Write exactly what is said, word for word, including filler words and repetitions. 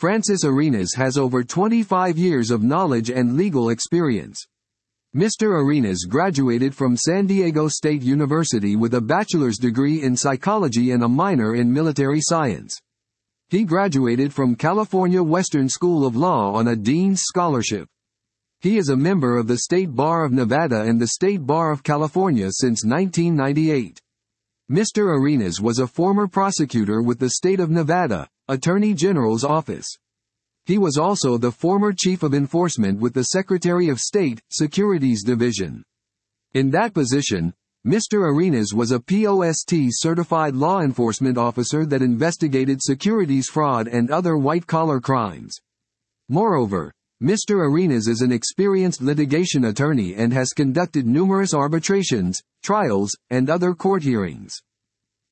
Francis Arenas has over twenty-five years of knowledge and legal experience. Mister Arenas graduated from San Diego State University with a bachelor's degree in psychology and a minor in military science. He graduated from California Western School of Law on a Dean's Scholarship. He is a member of the State Bar of Nevada and the State Bar of California since nineteen ninety-eight. Mister Arenas was a former prosecutor with the State of Nevada Attorney General's Office. He was also the former Chief of Enforcement with the Secretary of State, Securities Division. In that position, Mister Arenas was a POST-certified law enforcement officer that investigated securities fraud and other white-collar crimes. Moreover, Mister Arenas is an experienced litigation attorney and has conducted numerous arbitrations, trials, and other court hearings.